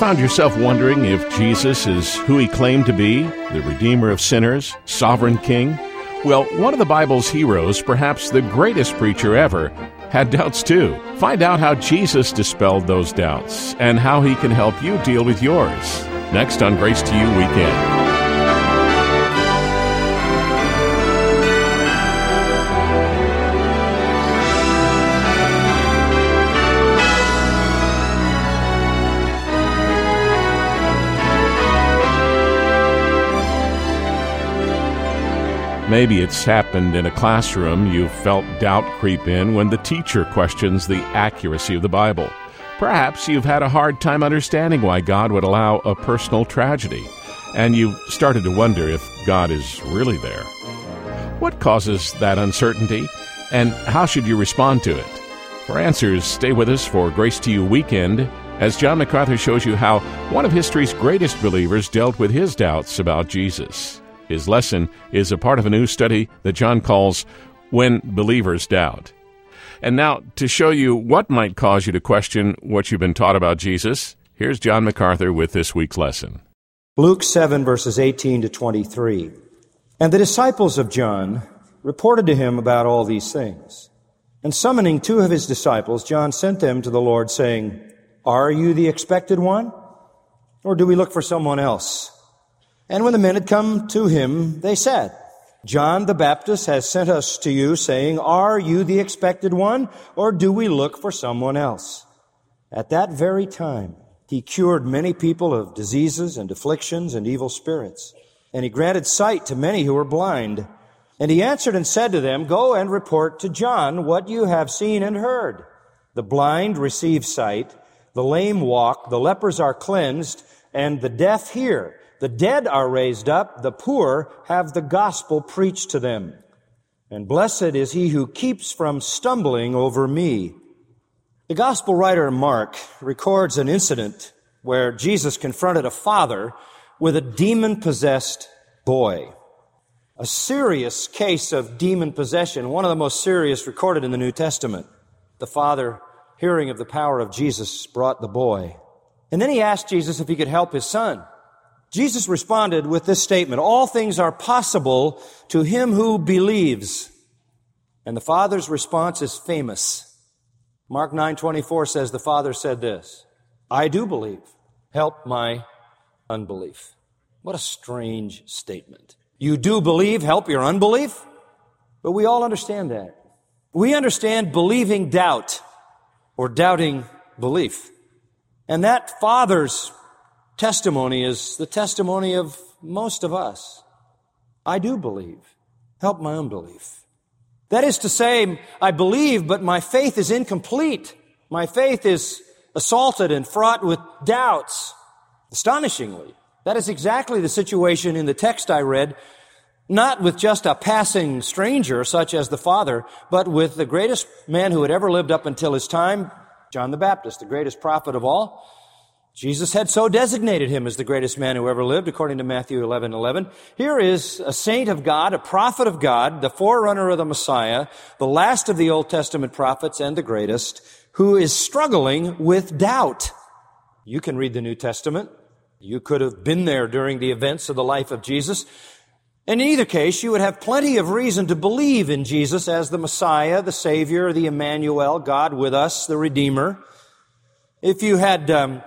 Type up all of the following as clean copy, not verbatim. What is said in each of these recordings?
found yourself wondering if Jesus is who he claimed to be, the Redeemer of sinners, sovereign King? Well, one of the Bible's heroes, perhaps the greatest preacher ever, had doubts too. Find out how Jesus dispelled those doubts and how he can help you deal with yours. Next on Grace to You Weekend. Maybe it's happened in a classroom. You've felt doubt creep in when the teacher questions the accuracy of the Bible. Perhaps you've had a hard time understanding why God would allow a personal tragedy, and you've started to wonder if God is really there. What causes that uncertainty, and how should you respond to it? For answers, stay with us for Grace to You Weekend, as John MacArthur shows you how one of history's greatest believers dealt with his doubts about Jesus. His lesson is a part of a new study that John calls When Believers Doubt. And now, to show you what might cause you to question what you've been taught about Jesus, here's John MacArthur with this week's lesson. Luke 7, verses 18 to 23. And the disciples of John reported to him about all these things. And summoning two of his disciples, John sent them to the Lord, saying, Are you the expected one? Or do we look for someone else? And when the men had come to him, they said, John the Baptist has sent us to you, saying, Are you the expected one, or do we look for someone else? At that very time, he cured many people of diseases and afflictions and evil spirits. And he granted sight to many who were blind. And he answered and said to them, Go and report to John what you have seen and heard. The blind receive sight, the lame walk, the lepers are cleansed, and the deaf hear. The dead are raised up, the poor have the gospel preached to them. And blessed is he who keeps from stumbling over me. The gospel writer Mark records an incident where Jesus confronted a father with a demon-possessed boy. A serious case of demon possession, one of the most serious recorded in the New Testament. The father, hearing of the power of Jesus, brought the boy. And then he asked Jesus if he could help his son. Jesus responded with this statement, All things are possible to him who believes. And the father's response is famous. Mark 9:24 says the father said this, I do believe. Help my unbelief. What a strange statement. You do believe, help your unbelief? But we all understand that. We understand believing doubt or doubting belief. And that father's testimony is the testimony of most of us. I do believe. Help my unbelief. That is to say, I believe, but my faith is incomplete. My faith is assaulted and fraught with doubts. Astonishingly, that is exactly the situation in the text I read, not with just a passing stranger such as the father, but with the greatest man who had ever lived up until his time, John the Baptist, the greatest prophet of all. Jesus had so designated him as the greatest man who ever lived, according to Matthew 11:11. Here is a saint of God, a prophet of God, the forerunner of the Messiah, the last of the Old Testament prophets and the greatest, who is struggling with doubt. You can read the New Testament. You could have been there during the events of the life of Jesus. And in either case, you would have plenty of reason to believe in Jesus as the Messiah, the Savior, the Emmanuel, God with us, the Redeemer. If you had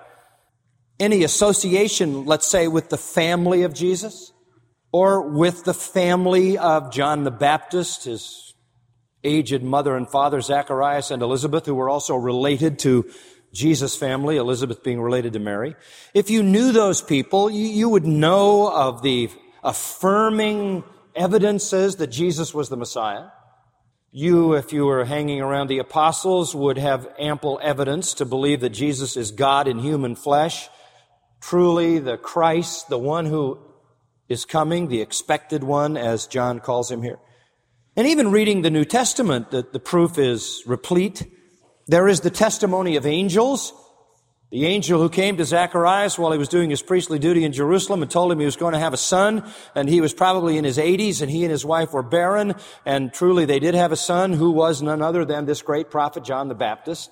any association, let's say, with the family of Jesus, or with the family of John the Baptist, his aged mother and father, Zacharias and Elizabeth, who were also related to Jesus' family, Elizabeth being related to Mary. If you knew those people, you would know of the affirming evidences that Jesus was the Messiah. You, if you were hanging around the apostles, would have ample evidence to believe that Jesus is God in human flesh, truly the Christ, the one who is coming, the expected one, as John calls him here. And even reading the New Testament, the proof is replete. There is the testimony of angels. The angel who came to Zacharias while he was doing his priestly duty in Jerusalem and told him he was going to have a son, and he was probably in his 80s, and he and his wife were barren, and truly they did have a son who was none other than this great prophet John the Baptist.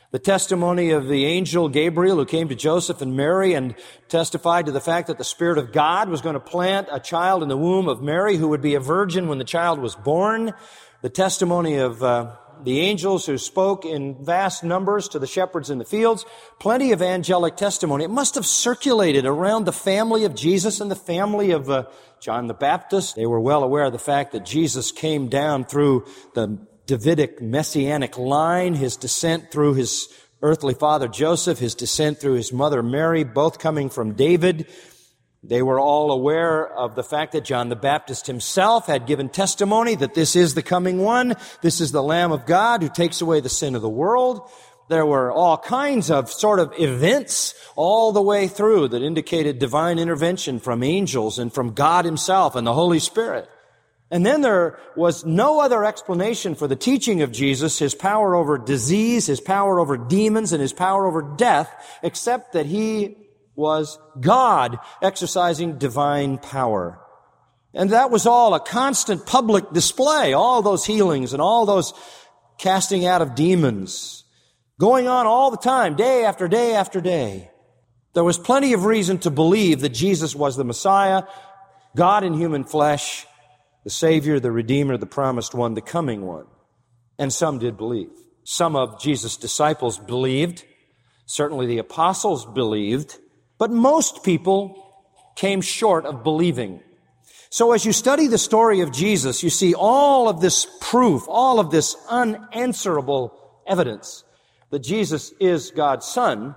The testimony of the angel Gabriel who came to Joseph and Mary and testified to the fact that the Spirit of God was going to plant a child in the womb of Mary who would be a virgin when the child was born. The testimony of the angels who spoke in vast numbers to the shepherds in the fields. Plenty of angelic testimony. It must have circulated around the family of Jesus and the family of John the Baptist. They were well aware of the fact that Jesus came down through the Davidic messianic line, his descent through his earthly father Joseph, his descent through his mother Mary, both coming from David. They were all aware of the fact that John the Baptist himself had given testimony that this is the coming one. This is the Lamb of God who takes away the sin of the world. There were all kinds of sort of events all the way through that indicated divine intervention from angels and from God himself and the Holy Spirit. And then there was no other explanation for the teaching of Jesus, his power over disease, his power over demons, and his power over death, except that he was God exercising divine power. And that was all a constant public display, all those healings and all those casting out of demons, going on all the time, day after day after day. There was plenty of reason to believe that Jesus was the Messiah, God in human flesh, the Savior, the Redeemer, the promised one, the coming one. And some did believe. Some of Jesus' disciples believed. Certainly the apostles believed. But most people came short of believing. So as you study the story of Jesus, you see all of this proof, all of this unanswerable evidence that Jesus is God's Son,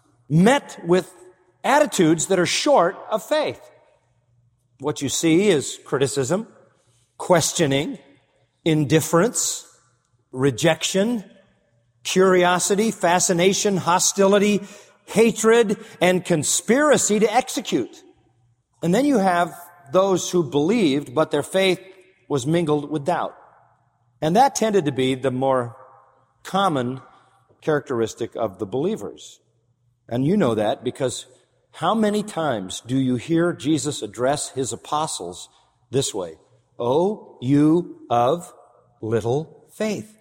met with attitudes that are short of faith. What you see is criticism, questioning, indifference, rejection, curiosity, fascination, hostility, hatred, and conspiracy to execute. And then you have those who believed, but their faith was mingled with doubt. And that tended to be the more common characteristic of the believers. And you know that because how many times do you hear Jesus address his apostles this way? "O you of little faith,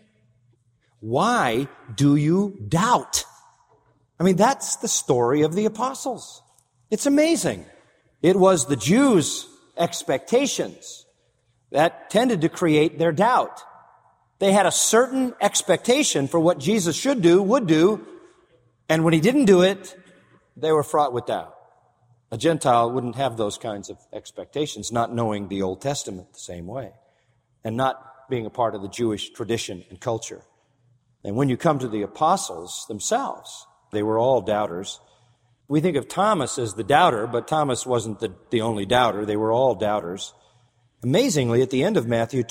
why do you doubt?" I mean, that's the story of the apostles. It's amazing. It was the Jews' expectations that tended to create their doubt. They had a certain expectation for what Jesus should do, would do, and when he didn't do it, they were fraught with doubt. A Gentile wouldn't have those kinds of expectations, not knowing the Old Testament the same way, and not being a part of the Jewish tradition and culture. And when you come to the apostles themselves, they were all doubters. We think of Thomas as the doubter, but Thomas wasn't the only doubter. They were all doubters. Amazingly, at the end of Matthew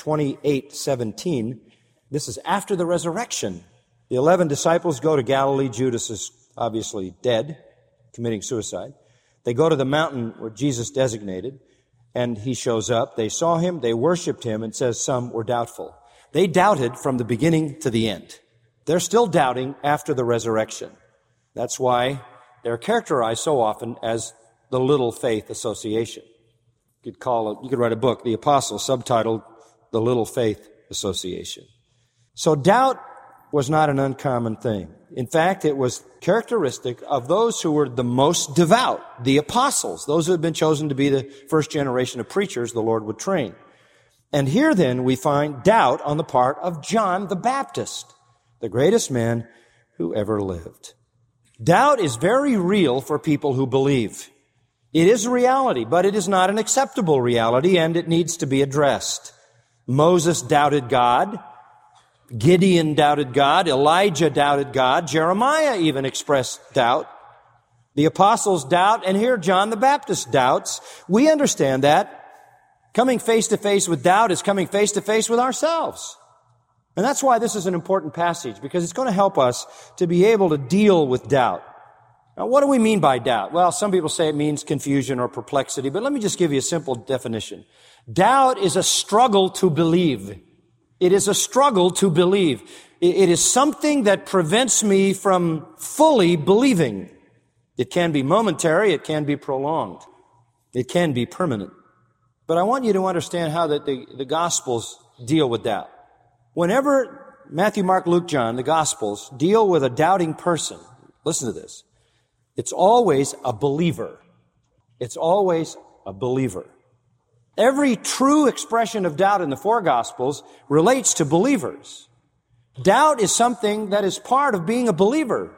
28:17, this is after the resurrection. The 11 disciples go to Galilee. Judas is obviously dead, committing suicide. They go to the mountain where Jesus designated, and he shows up. They saw him, they worshiped him, and says some were doubtful. They doubted from the beginning to the end. They're still doubting after the resurrection. That's why they're characterized so often as the Little Faith Association. You could write a book, The Apostles, subtitled The Little Faith Association. So doubt was not an uncommon thing. In fact, it was characteristic of those who were the most devout, the apostles, those who had been chosen to be the first generation of preachers the Lord would train. And here then we find doubt on the part of John the Baptist, the greatest man who ever lived. Doubt is very real for people who believe. It is a reality, but it is not an acceptable reality, and it needs to be addressed. Moses doubted God. Gideon doubted God. Elijah doubted God. Jeremiah even expressed doubt. The apostles doubt, and here John the Baptist doubts. We understand that coming face to face with doubt is coming face to face with ourselves. And that's why this is an important passage, because it's going to help us to be able to deal with doubt. Now, what do we mean by doubt? Well, some people say it means confusion or perplexity, but let me just give you a simple definition. Doubt is a struggle to believe. It is a struggle to believe. It is something that prevents me from fully believing. It can be momentary, it can be prolonged, it can be permanent. But I want you to understand how that the Gospels deal with doubt. Whenever Matthew, Mark, Luke, John, the Gospels, deal with a doubting person, listen to this. It's always a believer. It's always a believer. Every true expression of doubt in the four Gospels relates to believers. Doubt is something that is part of being a believer.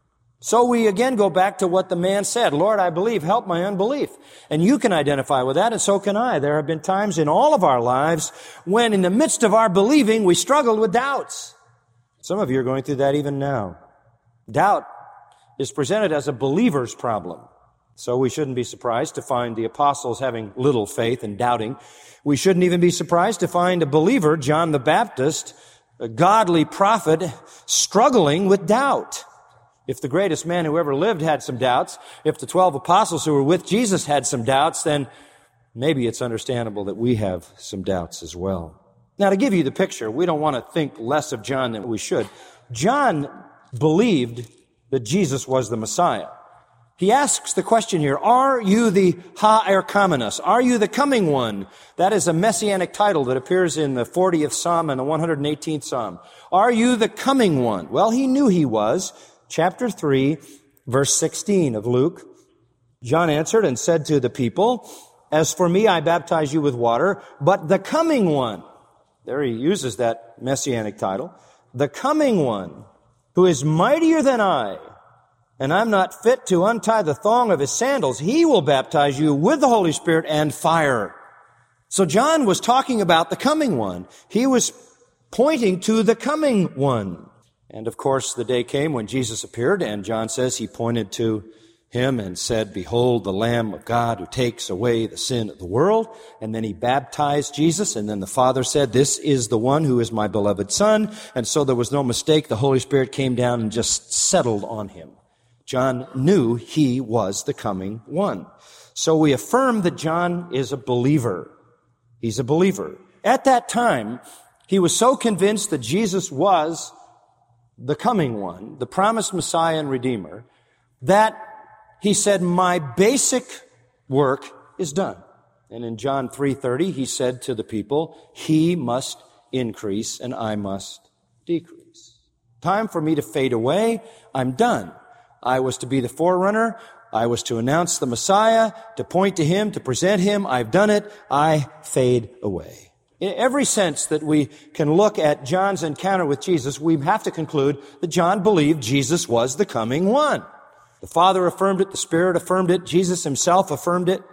So we again go back to what the man said, Lord, I believe, help my unbelief. And you can identify with that, and so can I. There have been times in all of our lives when in the midst of our believing, we struggled with doubts. Some of you are going through that even now. Doubt is presented as a believer's problem. So we shouldn't be surprised to find the apostles having little faith and doubting. We shouldn't even be surprised to find a believer, John the Baptist, a godly prophet, struggling with doubt. If the greatest man who ever lived had some doubts, if the 12 apostles who were with Jesus had some doubts, then maybe it's understandable that we have some doubts as well. Now, to give you the picture, we don't want to think less of John than we should. John believed that Jesus was the Messiah. He asks the question here, are you the Ha-erchomenos? Are you the coming one? That is a messianic title that appears in the 40th Psalm and the 118th Psalm. Are you the coming one? Well, he knew he was. Chapter 3, verse 16 of Luke. John answered and said to the people, as for me, I baptize you with water, but the coming one, there he uses that messianic title, the coming one, who is mightier than I, and I'm not fit to untie the thong of his sandals, he will baptize you with the Holy Spirit and fire. So John was talking about the coming one. He was pointing to the coming one. And of course, the day came when Jesus appeared, and John says he pointed to him and said, behold, the Lamb of God who takes away the sin of the world. And then he baptized Jesus, and then the Father said, this is the one who is my beloved Son. And so there was no mistake. The Holy Spirit came down and just settled on him. John knew he was the coming one. So we affirm that John is a believer. He's a believer. At that time, he was so convinced that Jesus was the coming one, the promised Messiah and Redeemer, that he said, my basic work is done. And in John 3:30, he said to the people, he must increase and I must decrease. Time for me to fade away. I'm done. I was to be the forerunner. I was to announce the Messiah, to point to him, to present him. I've done it. I fade away. In every sense that we can look at John's encounter with Jesus, we have to conclude that John believed Jesus was the coming one. The Father affirmed it, the Spirit affirmed it, Jesus himself affirmed it.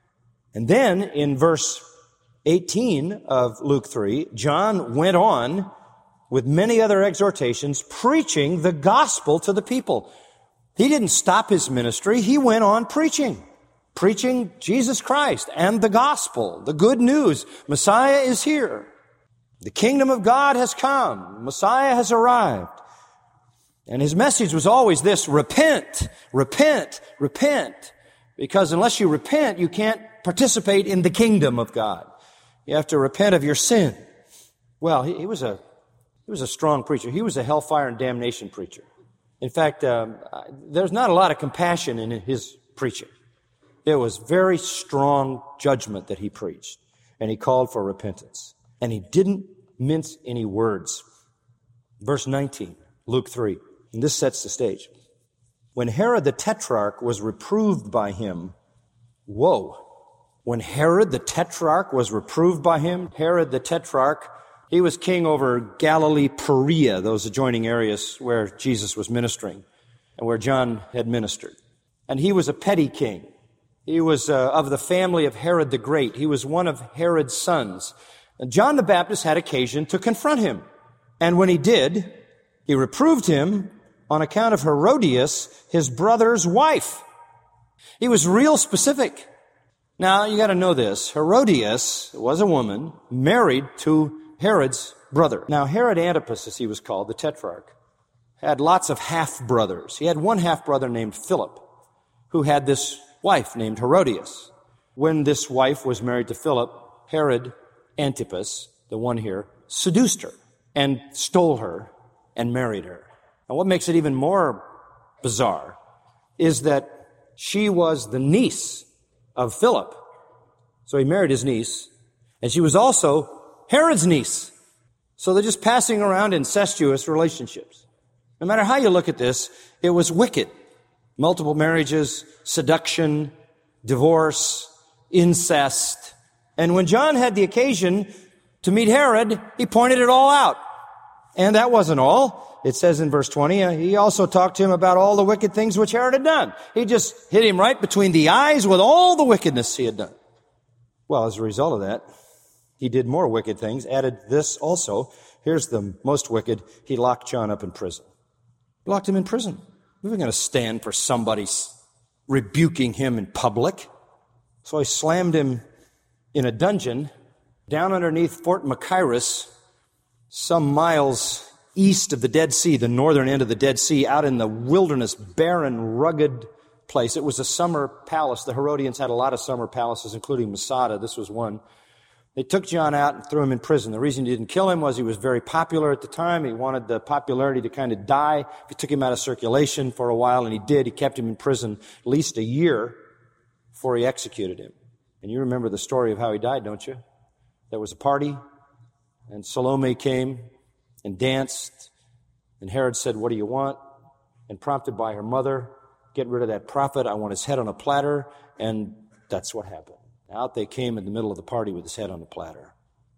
And then in verse 18 of Luke 3, John went on with many other exhortations, preaching the gospel to the people. He didn't stop his ministry. He went on preaching Jesus Christ and the gospel, the good news. Messiah is here. The kingdom of God has come. Messiah has arrived. And his message was always this: repent, repent, repent. Because unless you repent, you can't participate in the kingdom of God. You have to repent of your sin. Well, he was a strong preacher. He was a hellfire and damnation preacher. In fact, there's not a lot of compassion in his preaching. There was very strong judgment that he preached, and he called for repentance. And he didn't mince any words. Verse 19, Luke 3, and this sets the stage. When Herod the Tetrarch was reproved by him, when Herod the Tetrarch was reproved by him, Herod the Tetrarch, he was king over Galilee, Perea, those adjoining areas where Jesus was ministering and where John had ministered. And he was a petty king. He was of the family of Herod the Great. He was one of Herod's sons. And John the Baptist had occasion to confront him. And when he did, he reproved him on account of Herodias, his brother's wife. He was real specific. Now, you got to know this. Herodias was a woman married to Herod's brother. Now, Herod Antipas, as he was called, the Tetrarch, had lots of half-brothers. He had one half-brother named Philip, who had this wife named Herodias. When this wife was married to Philip, Herod Antipas, the one here, seduced her and stole her and married her. And what makes it even more bizarre is that she was the niece of Philip. So he married his niece, and she was also Herod's niece. So they're just passing around incestuous relationships. No matter how you look at this, it was wicked. Multiple marriages, seduction, divorce, incest. And when John had the occasion to meet Herod, he pointed it all out. And that wasn't all. It says in verse 20, he also talked to him about all the wicked things which Herod had done. He just hit him right between the eyes with all the wickedness he had done. Well, as a result of that, he did more wicked things, added this also. Here's the most wicked. He locked John up in prison. He locked him in prison. We weren't going to stand for somebody rebuking him in public. So he slammed him in a dungeon down underneath Fort Machaerus, some miles east of the Dead Sea, the northern end of the Dead Sea, out in the wilderness, barren, rugged place. It was a summer palace. The Herodians had a lot of summer palaces, including Masada. This was one. They took John out and threw him in prison. The reason he didn't kill him was he was very popular at the time. He wanted the popularity to kind of die. He took him out of circulation for a while, and he did. He kept him in prison at least a year before he executed him. And you remember the story of how he died, don't you? There was a party, and Salome came and danced, and Herod said, "What do you want?" And prompted by her mother, "Get rid of that prophet. I want his head on a platter." And that's what happened. Out they came in the middle of the party with his head on a platter.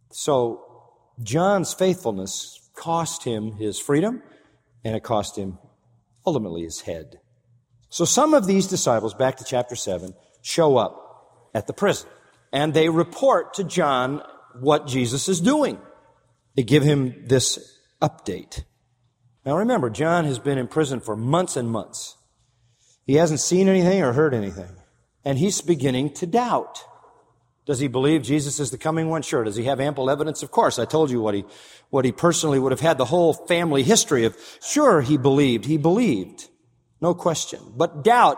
So John's faithfulness cost him his freedom, and it cost him ultimately his head. So some of these disciples, back to chapter 7, show up at the prison, and they report to John what Jesus is doing. They give him this update. Now remember, John has been in prison for months and months. He hasn't seen anything or heard anything, and he's beginning to doubt. Does he believe Jesus is the coming one? Sure. Does he have ample evidence? Of course. I told you what he personally would have had, the whole family history of. Sure, he believed. He believed. No question. But doubt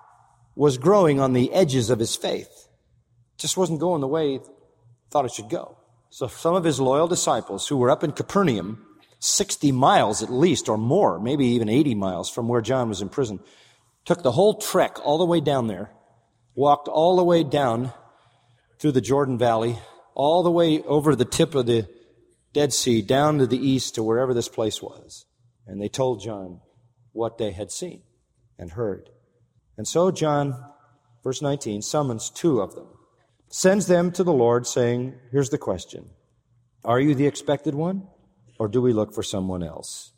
was growing on the edges of his faith. Just wasn't going the way he thought it should go. So some of his loyal disciples who were up in Capernaum, 60 miles at least or more, maybe even 80 miles from where John was in prison, took the whole trek all the way down there, walked all the way down through the Jordan Valley, all the way over the tip of the Dead Sea, down to the east to wherever this place was. And they told John what they had seen and heard. And so John, verse 19, summons two of them, sends them to the Lord, saying, here's the question. Are you the expected one, or do we look for someone else?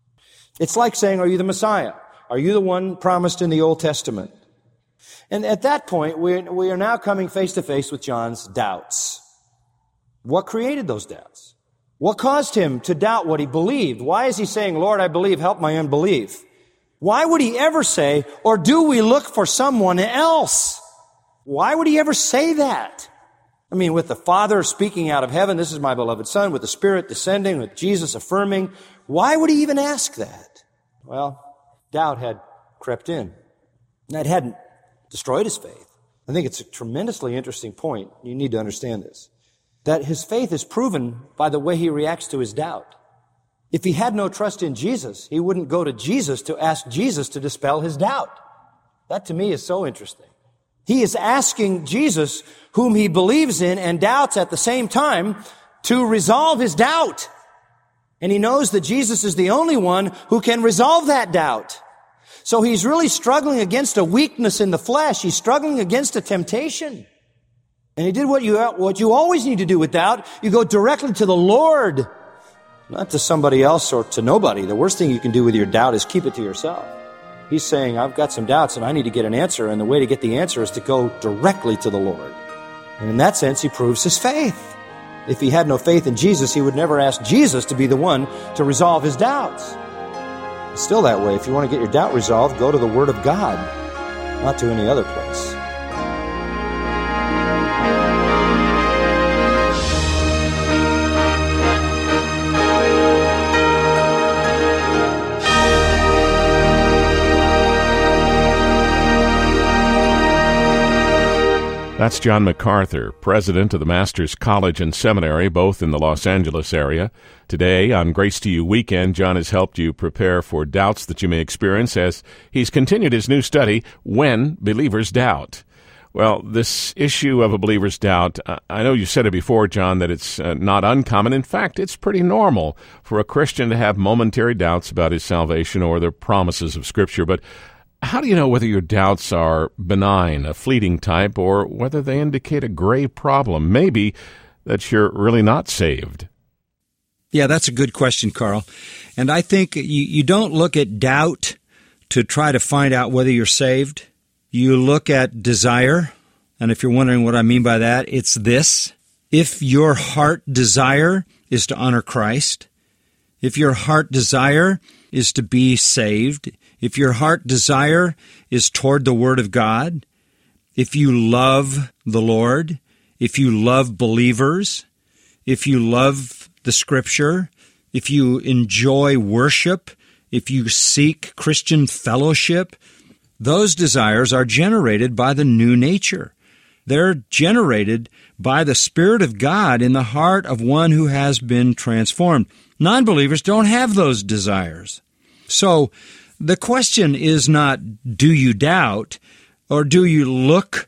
It's like saying, are you the Messiah? Are you the one promised in the Old Testament? And at that point, we are now coming face to face with John's doubts. What created those doubts? What caused him to doubt what he believed? Why is he saying, Lord, I believe, help my unbelief? Why would he ever say, or do we look for someone else? Why would he ever say that? I mean, with the Father speaking out of heaven, this is my beloved Son, with the Spirit descending, with Jesus affirming, why would he even ask that? Well, doubt had crept in. And that hadn't destroyed his faith. I think it's a tremendously interesting point. You need to understand this. That his faith is proven by the way he reacts to his doubt. If he had no trust in Jesus, he wouldn't go to Jesus to ask Jesus to dispel his doubt. That to me is so interesting. He is asking Jesus, whom he believes in and doubts at the same time, to resolve his doubt. And he knows that Jesus is the only one who can resolve that doubt. So he's really struggling against a weakness in the flesh. He's struggling against a temptation. And he did what you always need to do with doubt. You go directly to the Lord, not to somebody else or to nobody. The worst thing you can do with your doubt is keep it to yourself. He's saying, I've got some doubts and I need to get an answer. And the way to get the answer is to go directly to the Lord. And in that sense, he proves his faith. If he had no faith in Jesus, he would never ask Jesus to be the one to resolve his doubts. It's still that way. If you want to get your doubt resolved, go to the Word of God, not to any other place. That's John MacArthur, president of the Masters College and Seminary, both in the Los Angeles area. Today, on Grace to You Weekend, John has helped you prepare for doubts that you may experience as he's continued his new study, When Believers Doubt. Well, this issue of a believer's doubt, I know you said it before, John, that it's not uncommon. In fact, it's pretty normal for a Christian to have momentary doubts about his salvation or the promises of Scripture. But how do you know whether your doubts are benign, a fleeting type, or whether they indicate a grave problem, maybe that you're really not saved? Yeah, that's a good question, Carl. And I think you don't look at doubt to try to find out whether you're saved. You look at desire, and if you're wondering what I mean by that, it's this. If your heart desire is to honor Christ, if your heart desire is to be saved, if your heart desire is toward the Word of God, if you love the Lord, if you love believers, if you love the Scripture, if you enjoy worship, if you seek Christian fellowship, those desires are generated by the new nature. They're generated by the Spirit of God in the heart of one who has been transformed. Non-believers don't have those desires. So the question is not, do you doubt, or do you look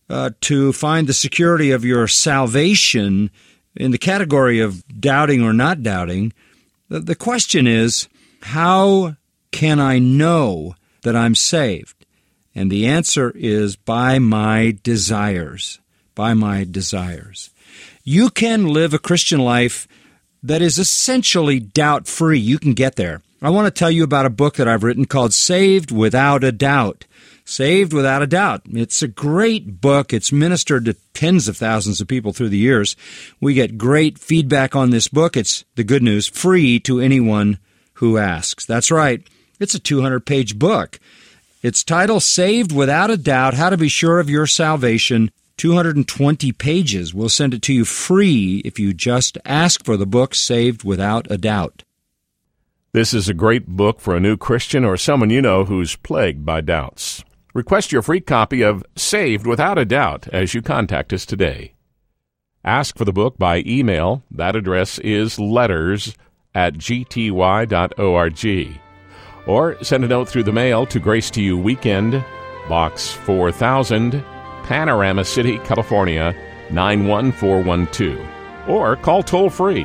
to find the security of your salvation in the category of doubting or not doubting? The question is, how can I know that I'm saved? And the answer is by my desires. By my desires. You can live a Christian life that is essentially doubt-free. You can get there. I want to tell you about a book that I've written called Saved Without a Doubt. Saved Without a Doubt. It's a great book. It's ministered to tens of thousands of people through the years. We get great feedback on this book. It's, the good news, free to anyone who asks. That's right. It's a 200-page book. It's titled Saved Without a Doubt, How to Be Sure of Your Salvation, 220 pages. We'll send it to you free if you just ask for the book Saved Without a Doubt. This is a great book for a new Christian or someone you know who's plagued by doubts. Request your free copy of Saved Without a Doubt as you contact us today. Ask for the book by email. That address is letters@gty.org. Or send a note through the mail to Grace to You Weekend, Box 4000, Panorama City, California, 91412. Or call toll-free,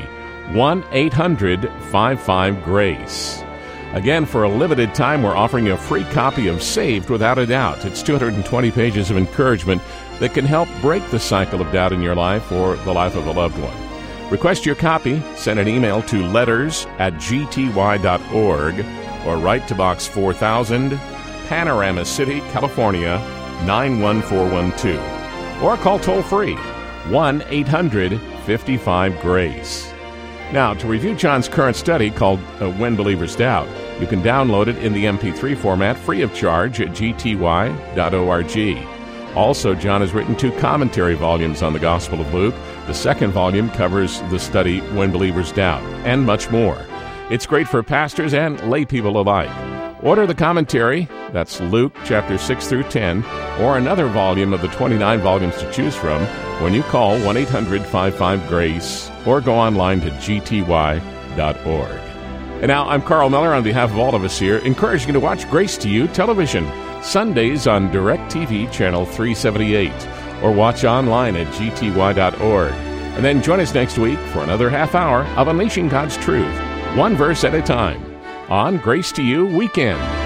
1-800-55-GRACE. Again, for a limited time, we're offering a free copy of Saved Without a Doubt. It's 220 pages of encouragement that can help break the cycle of doubt in your life or the life of a loved one. Request your copy, send an email to letters@gty.org, or write to Box 4000, Panorama City, California, 91412. Or call toll-free, 1-800-55-GRACE. Now, to review John's current study called When Believers Doubt, you can download it in the MP3 format free of charge at gty.org. Also, John has written 2 commentary volumes on the Gospel of Luke. The second volume covers the study When Believers Doubt, and much more. It's great for pastors and lay people alike. Order the commentary, that's Luke chapter 6 through 10, or another volume of the 29 volumes to choose from when you call 1-800-55-GRACE or go online to gty.org. And now, I'm Carl Miller on behalf of all of us here, encouraging you to watch Grace to You television, Sundays on DirecTV Channel 378, or watch online at gty.org. And then join us next week for another half hour of Unleashing God's Truth, one verse at a time, on Grace to You Weekend.